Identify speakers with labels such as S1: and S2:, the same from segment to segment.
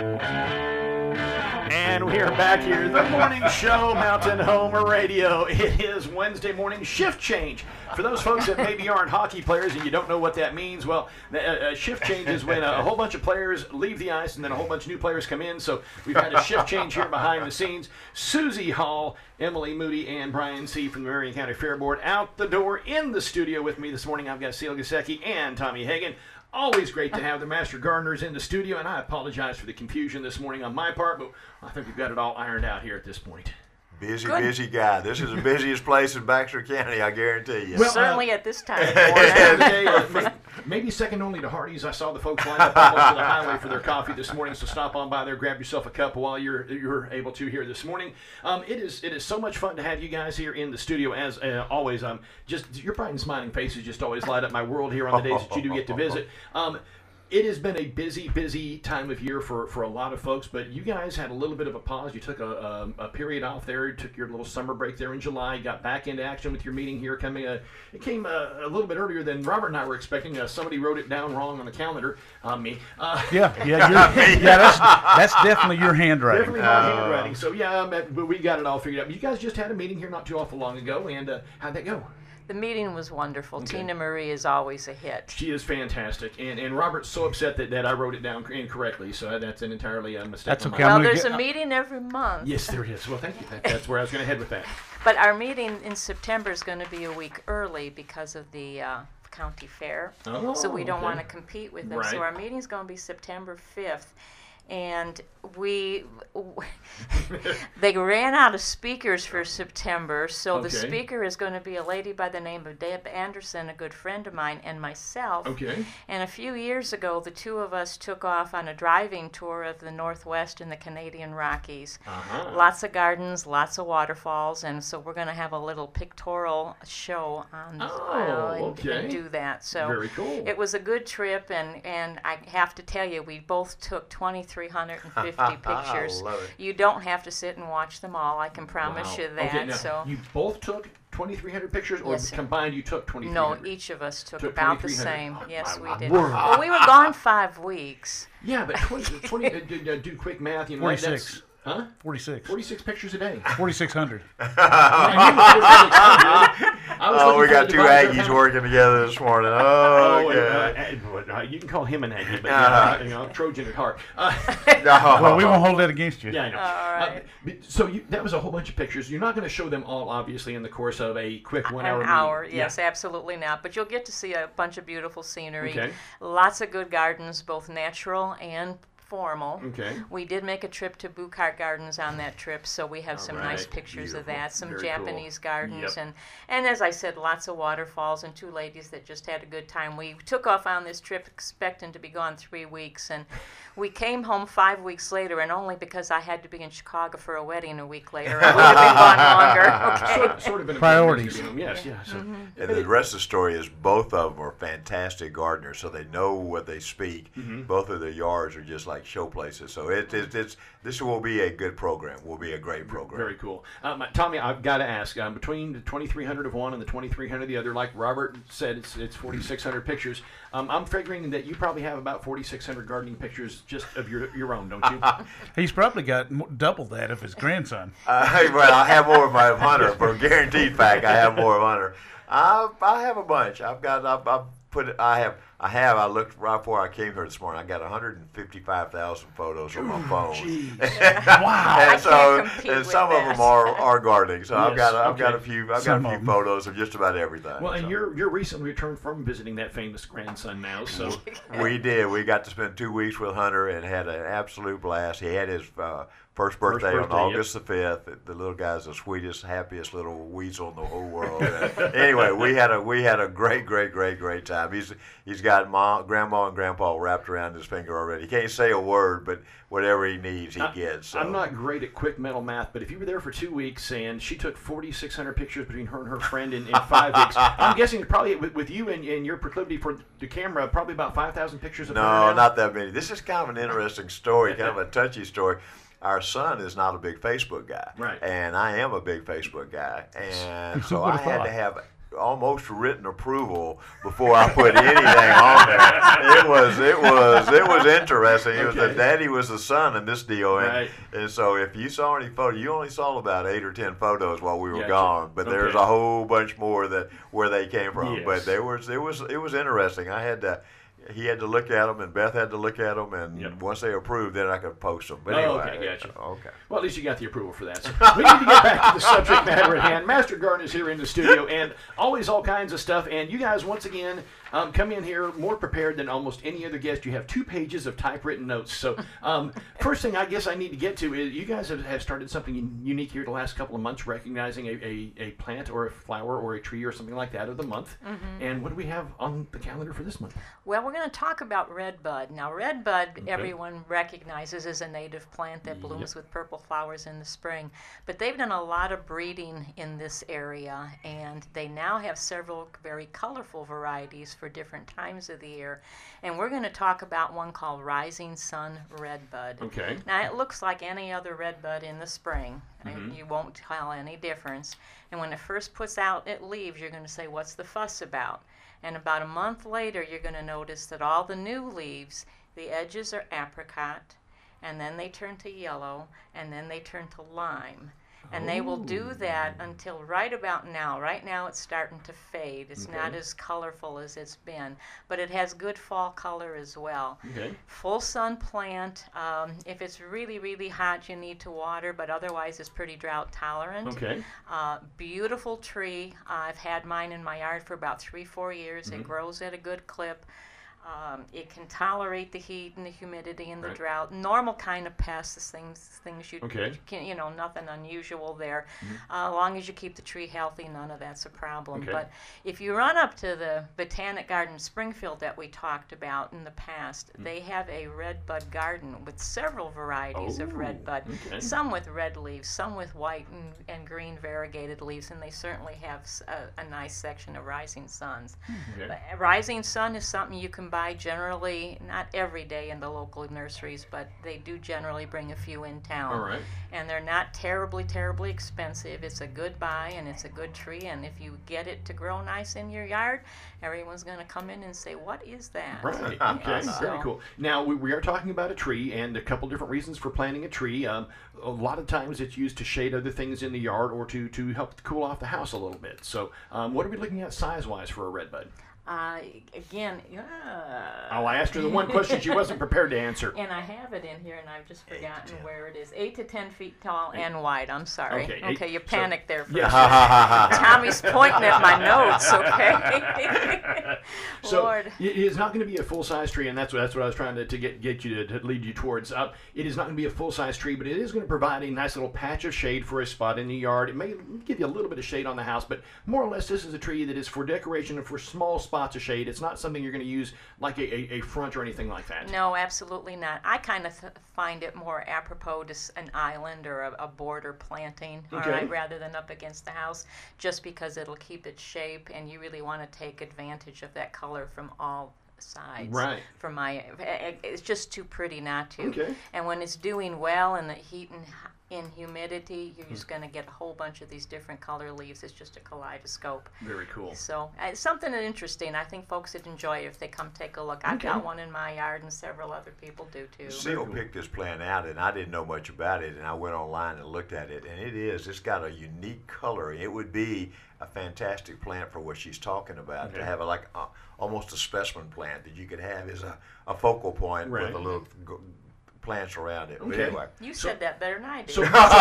S1: And we are back here, the morning show, Mountain Home Radio. It is Wednesday morning shift change. For those folks that maybe aren't hockey players and you don't know what that means, well, shift change is when a whole bunch of players leave the ice and then a whole bunch of new players come in. So we've had a shift change here behind the scenes. Susie Hall, Emily Moody, and Brian C. from the Marion County Fair Board out the door. In the studio with me this morning, I've got Seal Gasecki and Tommy Hagan. Always great to have the Master Gardeners in the studio, and I apologize for the confusion this morning on my part, but I think we've got it all ironed out here at this point.
S2: Busy guy. This is the busiest place in Baxter County, I guarantee you.
S3: Well, certainly at this time.
S1: Maybe second only to Hardee's. I saw the folks line up almost to the highway for their coffee this morning, so stop on by there, grab yourself a cup while you're able to here this morning. It is so much fun to have you guys here in the studio as always. Just your bright and smiling faces just always light up my world here on the days that you do get to visit. It has been a busy time of year for a lot of folks, but you guys had a little bit of a pause. You took a period off there. You took your little summer break there in July. Got back into action with your meeting here. It came a little bit earlier than Robert and I were expecting. Somebody wrote it down wrong on the calendar. Me.
S4: That's definitely your handwriting.
S1: Definitely my handwriting. So but we got it all figured out. You guys just had a meeting here not too awful long ago, and how'd that go?
S3: The meeting was wonderful. Okay. Tina Marie is always a hit.
S1: She is fantastic. And Robert's so upset that I wrote it down incorrectly, so that's an entirely mistake.
S4: That's okay.
S3: Well, there's a meeting every month.
S1: Yes, there is. Well, thank you. That's where I was going to head with that.
S3: But our meeting in September is going to be a week early because of the county fair.
S1: Oh,
S3: so we don't want to compete with them.
S1: Right.
S3: So our meeting is going to be September 5th. And they ran out of speakers for September, so the speaker is going to be a lady by the name of Deb Anderson, a good friend of mine, and myself.
S1: Okay.
S3: And a few years ago, the two of us took off on a driving tour of the Northwest and the Canadian Rockies.
S1: Uh-huh.
S3: Lots of gardens, lots of waterfalls, and so we're going to have a little pictorial show on and do that. So
S1: very cool.
S3: It was a good trip, and I have to tell you, we both took 2,350 pictures. You don't have to sit and watch them all. I can promise you that.
S1: Okay, now,
S3: so
S1: you both took 2,300 pictures, or
S3: yes,
S1: combined you took 2,300?
S3: No, each of us took about the same. Yes, we did.
S1: Word.
S3: Well, we were gone 5 weeks.
S1: Yeah, but 20 do quick math.
S4: 46.
S1: Huh?
S4: 46.
S1: 46 pictures a day.
S4: 4,600.
S2: We got two Aggies working together this morning.
S1: You can call him an Aggie, but Trojan at heart.
S4: Well, we won't hold that against you.
S1: Yeah, I know.
S3: All right.
S1: So that was a whole bunch of pictures. You're not going to show them all, obviously, in the course of a quick 1 hour meeting.
S3: An hour, yes, absolutely not. But you'll get to see a bunch of beautiful scenery.
S1: Okay.
S3: Lots of good gardens, both natural and formal.
S1: Okay.
S3: We did make a trip to Bucart Gardens on that trip, so we have some nice pictures of that. Some
S1: very
S3: Japanese
S1: cool.
S3: gardens,
S1: Yep.
S3: and as I said, lots of waterfalls and two ladies that just had a good time. We took off on this trip expecting to be gone 3 weeks, and we came home 5 weeks later, and only because I had to be in Chicago for a wedding a week later. I would have been gone longer. Okay.
S1: Sort of been
S4: priorities.
S1: Yes, yeah. So,
S2: And the rest of the story is both of them are fantastic gardeners, so they know what they speak.
S1: Mm-hmm.
S2: Both of their yards are just like show places. So this will be a good program. Will be a great program.
S1: Very cool. Tommy, I've got to ask, between the 2,300 of one and the 2,300 of the other, like Robert said, it's 4,600 pictures. I'm figuring that you probably have about 4,600 gardening pictures just of your own, don't you?
S4: He's probably got double that of his grandson.
S2: Well, I have more of my Hunter. For a guaranteed fact, I have more of Hunter. I have a bunch. I looked right before I came here this morning. I got 155,000 photos on my phone.
S1: Wow!
S2: And some of them are gardening. So
S1: Yes,
S2: I've got a few photos of just about everything.
S1: Well, and you're recently returned from visiting that famous grandson now. So
S2: we did. We got to spend 2 weeks with Hunter and had an absolute blast. He had his first birthday on August the 5th. The little guy's the sweetest, happiest little weasel in the whole world. Anyway, we had a great time. He's got grandma and grandpa wrapped around his finger already. He can't say a word, but whatever he needs, he gets. So.
S1: I'm not great at quick mental math, but if you were there for 2 weeks and she took 4,600 pictures between her and her friend in 5 weeks, I'm guessing probably with you and your proclivity for the camera, probably about 5,000 pictures of her now.
S2: No, not that many. This is kind of an interesting story, kind of a touchy story. Our son is not a big Facebook guy,
S1: right?
S2: And I am a big Facebook guy, and so I had to have almost written approval before I put anything on there. It was interesting. It was the daddy was the son in this deal, and so if you saw any photos, you only saw about 8 or 10 photos while we were gone. But there's a whole bunch more where they came from.
S1: Yes.
S2: But it was interesting. He had to look at them, and Beth had to look at them, and once they approved, then I could post them. But anyway,
S1: okay, gotcha.
S2: Okay.
S1: Well, at least you got the approval for that. So we need to get back to the subject matter at hand. Master Garden is here in the studio, and always all kinds of stuff. And you guys, once again, come in here more prepared than almost any other guest. You have 2 pages of typewritten notes. So first thing I guess I need to get to is you guys have started something unique here the last couple of months, recognizing a plant or a flower or a tree or something like that of the month. Mm-hmm. And what do we have on the calendar for this month?
S3: Well, we're going to talk about redbud. Now, redbud, everyone recognizes as a native plant that blooms with purple flowers in the spring. But they've done a lot of breeding in this area, and they now have several very colorful varieties for different times of the year. And we're going to talk about one called Rising Sun Redbud.
S1: Okay.
S3: Now, it looks like any other redbud in the spring. Mm-hmm. You won't tell any difference. And when it first puts out its leaves, you're going to say, what's the fuss about? And about a month later, you're going to notice that all the new leaves, the edges are apricot, and then they turn to yellow, and then they turn to lime. And they will do that until right about now. Right now it's starting to fade. It's not as colorful as it's been, but it has good fall color as well. Okay. Full sun plant. If it's really, really hot, you need to water, but otherwise it's pretty drought tolerant. Okay. Beautiful tree. I've had mine in my yard for about 3-4 years. It grows at a good clip. It can tolerate the heat and the humidity and the drought. Normal kind of pests, things you can, nothing unusual there. As long as you keep the tree healthy, none of that's a problem. But if you run up to the Botanic Garden Springfield that we talked about in the past, they have a redbud garden with several varieties of redbud. Some with red leaves, some with white and green variegated leaves, and they certainly have a nice section of Rising Suns. But Rising Sun is something you can buy generally, not every day in the local nurseries, but they do generally bring a few in town. All right. And they're not terribly, terribly expensive. It's a good buy, and it's a good tree, and if you get it to grow nice in your yard, everyone's going to come in and say, what is that?
S1: Right. Okay. Very cool. Now, we are talking about a tree, and a couple different reasons for planting a tree. A lot of times it's used to shade other things in the yard or to help cool off the house a little bit. So what are we looking at size-wise for a redbud?
S3: I'll
S1: ask her the one question she wasn't prepared to answer.
S3: And I have it in here, and I've just forgotten where it is. 8 to 10 feet tall and wide. I'm sorry. Okay, you panicked there for a second. Tommy's pointing at my notes. Okay.
S1: So
S3: Lord.
S1: It's not going to be a full-size tree, and that's what I was trying to get you to lead you towards. It is not going to be a full-size tree, but it is going to provide a nice little patch of shade for a spot in the yard. It may give you a little bit of shade on the house, but more or less this is a tree that is for decoration and for small spots of shade. It's not something you're going to use like a front or anything like that.
S3: No, absolutely not. I kind of find it more apropos to an island or a border planting, all right, rather than up against the house, just because it'll keep its shape, and you really want to take advantage of that color from all sides. Right. It's just too pretty not to. Okay. And when it's doing well in the heat and in humidity, you're just going to get a whole bunch of these different color leaves. It's just a kaleidoscope.
S1: Very cool.
S3: So it's something interesting. I think folks would enjoy it if they come take a look. I've got one in my yard, and several other people do too.
S2: Seal picked this plant out, and I didn't know much about it, and I went online and looked at it, and it's got a unique color. It would be a fantastic plant for what she's talking about, to have almost a specimen plant that you could have as a focal point with a little plants around it.
S1: Okay.
S2: Anyway.
S3: You said that better than I did.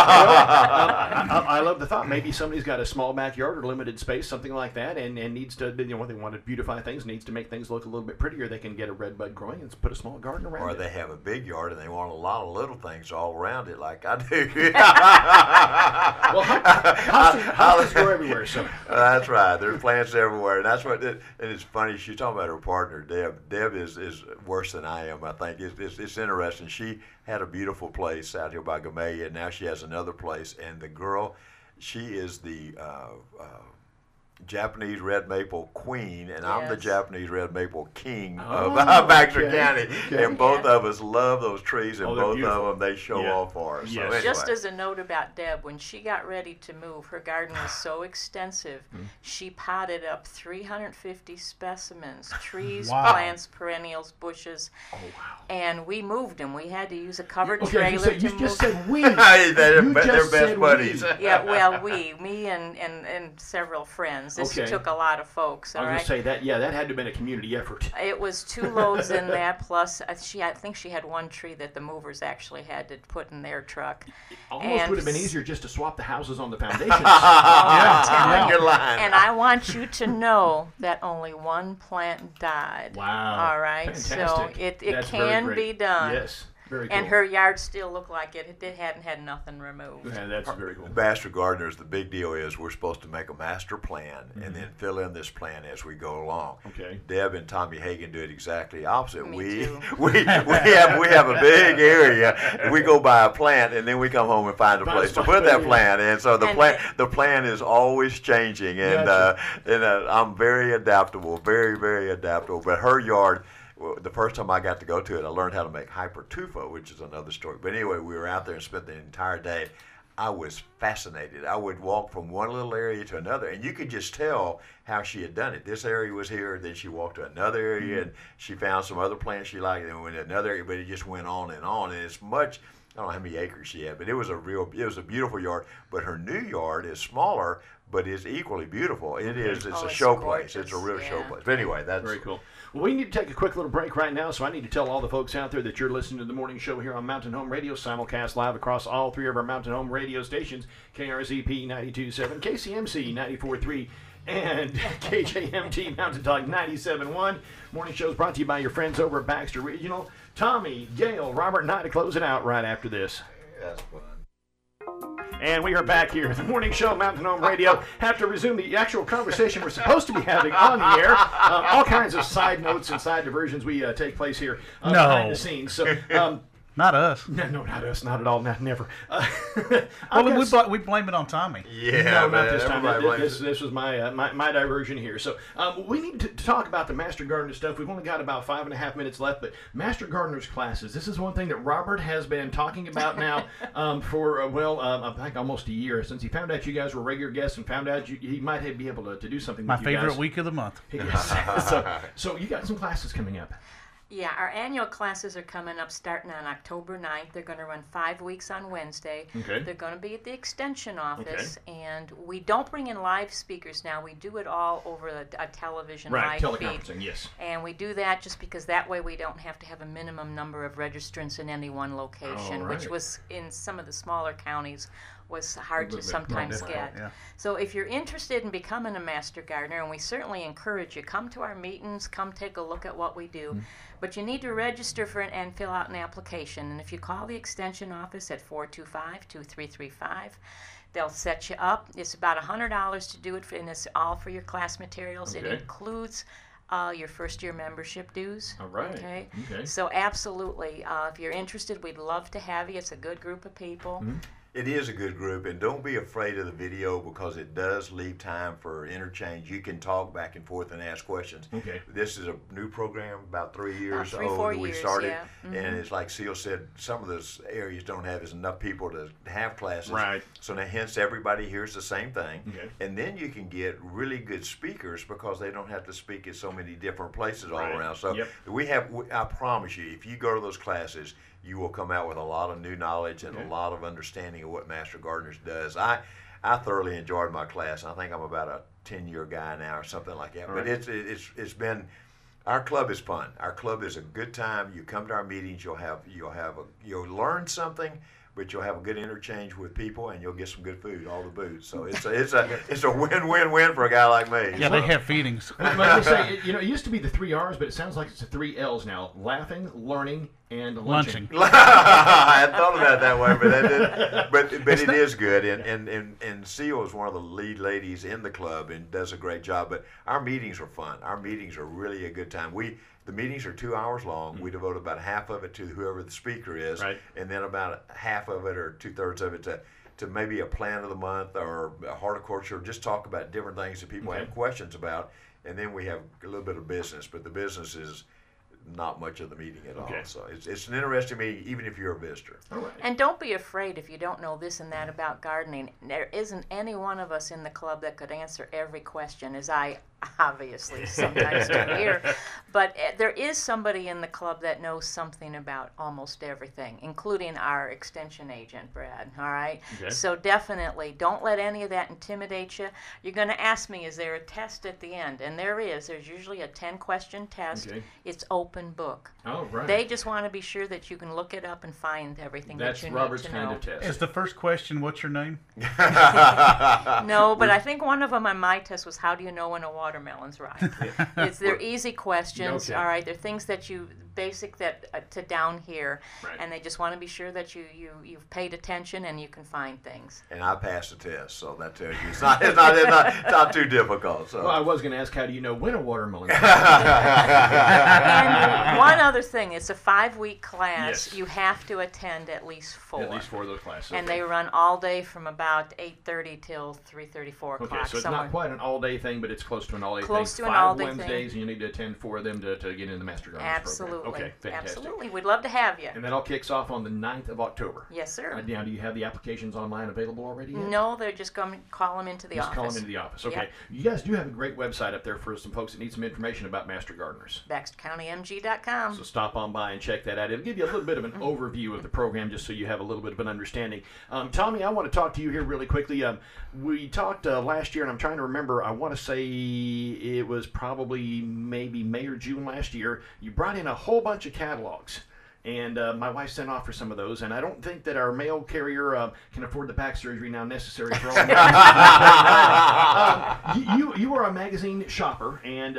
S1: I love the thought. Maybe somebody's got a small backyard or limited space, something like that, and needs to, they want to beautify things, needs to make things look a little bit prettier. They can get a redbud growing and put a small garden around it.
S2: Or they have a big yard and they want a lot of little things all around it, like I do.
S1: Well, houses grow everywhere, so.
S2: That's right. There's plants everywhere, and that's what. And it's funny. She's talking about her partner, Deb. Deb is worse than I am. I think it's interesting. She had a beautiful place out here by Gamaliel, and now she has another place. And the girl, she is the Japanese red maple queen, and I'm the
S3: Yes.
S2: Japanese red maple king
S1: Oh,
S2: of Baxter
S1: okay.
S2: County.
S1: Okay.
S2: And both of us love those trees, and
S1: Oh, they're
S2: both
S1: beautiful.
S2: of them, they show
S1: Yeah.
S2: off for us.
S1: Yes.
S2: So anyway.
S3: Just as a note about Deb, when she got ready to move, her garden was so extensive,
S1: Mm-hmm.
S3: she potted up 350 specimens, trees,
S4: Wow.
S3: plants, perennials, bushes,
S1: Oh, wow.
S3: and we moved them. We had to use a covered
S1: Okay,
S3: trailer
S1: you
S3: to
S1: just
S3: move.
S1: said we.
S2: Hey, they're
S1: You
S2: they're
S1: just
S2: best
S1: said
S2: buddies.
S1: we.
S3: Yeah, well, me and several friends. This
S1: Okay.
S3: took a lot of folks,
S1: I
S3: all
S1: was going
S3: right?
S1: to say that, yeah, that had to have been a community effort.
S3: It was 2 loads in that, plus I think she had one tree that the movers actually had to put in their truck.
S1: Almost
S3: And
S1: would have been
S3: s-
S1: easier just to swap the houses on the foundations.
S2: Yeah,
S4: Yeah.
S2: good line.
S3: And I want you to know that only one plant died.
S1: Wow.
S3: All right, so
S1: Fantastic.
S3: it
S1: That's very
S3: can
S1: great.
S3: be done.
S1: Yes. Very cool.
S3: And her yard still looked like it hadn't had nothing removed.
S1: Yeah, that's very cool.
S2: Master gardeners, the big deal is we're supposed to make a master plan
S1: Mm-hmm.
S2: and then fill in this plan as we go along.
S1: Okay.
S2: Deb and Tommy Hagen do it exactly opposite.
S3: Me
S2: we
S3: too.
S2: we have a big area. We go buy a plant and then we come home and find a
S1: Find a
S2: place to
S1: spot
S2: put
S1: to
S2: that
S1: put it in.
S2: plant. And so
S3: And
S2: the plan is always changing. And
S1: Gotcha.
S2: I'm very adaptable, very adaptable. But her yard. Well, the first time I got to go to it, I learned how to make hypertufa, which is another story. But anyway, we were out there and spent the entire day. I was fascinated. I would walk from one little area to another, and you could just tell how she had done it. This area was here, then she walked to another area, and she found some other plants she liked, and went to another area, but it just went on. And it's much, I don't know how many acres she had, but it was a beautiful yard. But her new yard is smaller, but is equally beautiful. It's
S3: Oh,
S2: a
S3: it's
S2: show place. It's a
S3: gorgeous,
S2: real show
S3: yeah.
S2: place. But anyway, that's
S1: Very cool. Well, we need to take a quick little break right now, so I need to tell all the folks out there that you're listening to the morning show here on Mountain Home Radio, simulcast live across all 3 of our Mountain Home radio stations, KRZP 92.7, KCMC 94.3, and KJMT Mountain Talk 97.1. Morning show is brought to you by your friends over at Baxter Regional. Tommy, Gail, Robert, and I to close it out right after this.
S2: that's fun.
S1: And we are back here at the morning show, Mountain Home Radio. Have to resume the actual conversation we're supposed to be having on the air. All kinds of side notes and side diversions we take place here behind the scenes. So,
S4: Not us.
S1: no, not us, not at all, not never.
S4: Well, we blame it on Tommy.
S2: Yeah,
S1: No,
S2: man,
S1: not this time.
S2: everybody blames
S1: This was my diversion here. So we need to talk about the Master Gardener stuff. We've only got about 5.5 minutes left, but Master Gardener's classes. This is one thing that Robert has been talking about now for I think almost a year, since he found out you guys were regular guests and found out he might be able to do something.
S4: My
S1: with you
S4: favorite
S1: guys.
S4: week of the month.
S1: Yes. So you got some classes coming up.
S3: Yeah, our annual classes are coming up starting on October 9th. They're going to run 5 weeks on Wednesday.
S1: Okay.
S3: They're going to be at the Extension office, and we don't bring in live speakers now. We do it all over a television
S1: Right,
S3: live feed.
S1: teleconferencing, yes.
S3: And we do that just because that way we don't have to have a minimum number of registrants in any one location,
S1: Oh,
S3: which
S1: right.
S3: was in some of the smaller counties was hard to
S1: little bit more
S3: sometimes
S1: difficult,
S3: get.
S4: yeah.
S3: So if you're interested in becoming a master gardener, and we certainly encourage you, come to our meetings, come take a look at what we do. But you need to register for it and fill out an application. And if you call the extension office at 425-2335, they'll set you up. It's about $100 to do it, and it's all for your class materials.
S1: Okay.
S3: It includes your first year membership dues.
S1: All right.
S3: Okay.
S1: Okay.
S3: So absolutely, if you're interested, we'd love to have you. It's a good group of people.
S2: It is a good group, and don't be afraid of the video because it does leave time for interchange. You can talk back and forth and ask questions.
S1: Okay.
S2: This is a new program, about 3 years
S3: 3,
S2: old
S3: 4
S2: that we
S3: years,
S2: started,
S3: yeah.
S2: and it's like Seal said, some of those areas don't have enough people to have classes.
S1: Right.
S2: So now, hence everybody hears the same thing,
S1: Okay.
S2: and then you can get really good speakers because they don't have to speak at so many different places all
S1: Right.
S2: around. So
S1: Yep.
S2: I promise you, if you go to those classes, you will come out with a lot of new knowledge and
S1: Okay.
S2: a lot of understanding of what Master Gardeners does. I thoroughly enjoyed my class. I think I'm about a 10-year guy now or something like that.
S1: All
S2: But
S1: right.
S2: it's been, our club is fun. Our club is a good time. You come to our meetings, you'll learn something, but you'll have a good interchange with people, and you'll get some good food, all the booze. So it's a win-win-win for a guy like me.
S4: Yeah, they have feedings.
S1: Like I say, it used to be the 3 R's, but it sounds like it's the 3 L's now: laughing, learning, and lunching.
S2: I hadn't thought about it that way, but it is good. And Seal is one of the lead ladies in the club and does a great job. But our meetings are fun. Our meetings are really a good time. The meetings are 2 hours long. We devote about half of it to whoever the speaker is,
S1: Right.
S2: and then about half of it or 2/3 of it to maybe a plant of the month or a horticulture, just talk about different things that people have questions about, and then we have a little bit of business, but the business is not much of the meeting at all. So it's an interesting meeting, even if you're a visitor.
S1: All right.
S3: And don't be afraid if you don't know this and that about gardening. There isn't any one of us in the club that could answer every question, as I obviously sometimes do here. But there is somebody in the club that knows something about almost everything, including our extension agent, Brad. All right?
S1: Okay.
S3: So definitely don't let any of that intimidate you. You're going to ask me, is there a test at the end? And there is. There's usually a 10-question test.
S1: Okay.
S3: It's open book.
S1: Oh, right.
S3: They just want to be sure that you can look it up and find everything
S1: That's
S3: that you
S1: Robert's
S3: need to
S1: kind
S3: know.
S1: of test.
S4: Is the first question, what's your name?
S3: No, but I think one of them on my test was, how do you know when a watermelon's ripe? They're easy questions,
S1: Okay.
S3: all right? They're things that you, basic that to down here,
S1: Right.
S3: and they just want to be sure that you've paid attention and you can find things.
S2: And I passed the test, so that tells you it's not too difficult. So.
S1: Well, I was going to ask, how do you know when a watermelon?
S3: And one other thing, it's a 5-week class.
S1: Yes.
S3: You have to attend at least 4.
S1: At least 4 of those classes.
S3: And
S1: okay.
S3: they run all day from about 8:30 till 3:30, 4 o'clock.
S1: Okay, so it's
S3: somewhere.
S1: not quite an all-day thing, but it's close to an all-day thing.
S3: Close to an
S1: 5
S3: all-day
S1: Wednesdays,
S3: thing.
S1: and you need to attend 4 of them to get in the Master Gardeners
S3: Absolutely.
S1: program. Okay, fantastic.
S3: Absolutely. We'd love to have you.
S1: And that all kicks off on the 9th of October.
S3: Yes, sir.
S1: Now, do you have the applications online available already yet?
S3: No, they're just going to call them into the
S1: Just
S3: office.
S1: call them into the office. Okay.
S3: Yep.
S1: You guys do have a great website up there for some folks that need some information about Master Gardeners.
S3: BaxterCountyMG.com.
S1: So stop on by and check that out. It'll give you a little bit of an overview of the program just so you have a little bit of an understanding. Tommy, I want to talk to you here really quickly. We talked last year, and I'm trying to remember, I want to say it was probably maybe May or June last year. You brought in a whole bunch of catalogs. And my wife sent off for some of those, and I don't think that our mail carrier can afford the back surgery now necessary for all of you are a magazine shopper, and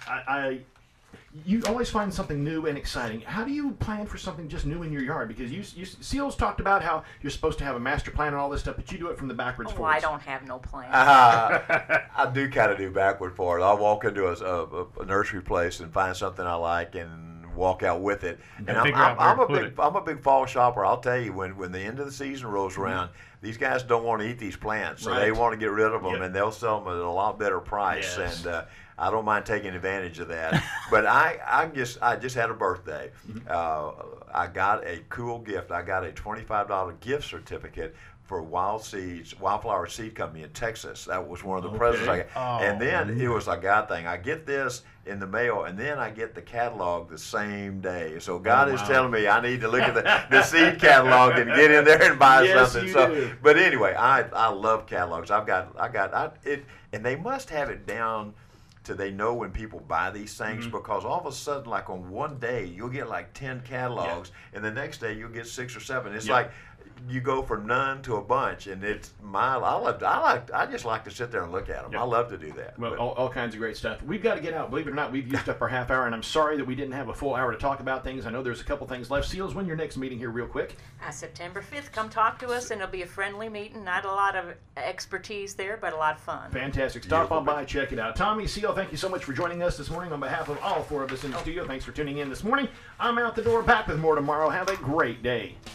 S1: you always find something new and exciting. How do you plan for something just new in your yard? Because Seals talked about how you're supposed to have a master plan and all this stuff, but you do it from the backwards
S3: Oh,
S1: forwards.
S3: I don't have no plan.
S2: I do kind of do backward forward. I'll walk into a nursery place and find something I like and walk out with it. And I'm a big fall shopper. I'll tell you, when the end of the season rolls around, these guys don't want to eat these plants, so they want to get rid of them, and they'll sell them at a lot better price.
S1: Yes.
S2: And I don't mind taking advantage of that. But I just had a birthday. I got a cool gift. I got a $25 gift certificate for Wildflower Seed Company in Texas. That was one of the presents I got.
S4: Oh,
S2: and then it was a God thing. I get this in the mail, and then I get the catalog the same day. So God is telling me I need to look at the seed catalog and get in there and buy something.
S1: You
S2: so,
S1: do.
S2: but anyway, I love catalogs. I got it, and they must have it down to they know when people buy these things, because all of a sudden, like on one day, you'll get like 10 catalogs, and the next day you'll get 6 or 7. It's like you go from none to a bunch, and it's I just like to sit there and look at them. I love to do that.
S1: Well, all kinds of great stuff. We've got to get out. Believe it or not, we've used up our half hour, and I'm sorry that we didn't have a full hour to talk about things. I know there's a couple things left. Seals, when your next meeting here real quick?
S3: September 5th, come talk to us, and it'll be a friendly meeting. Not a lot of expertise there, but a lot of fun.
S1: Fantastic. Stop on by, check it out. Tommy, Seal, thank you so much for joining us this morning on behalf of all 4 of us in the studio. Thanks for tuning in this morning. I'm out the door, back with more tomorrow. Have a great day.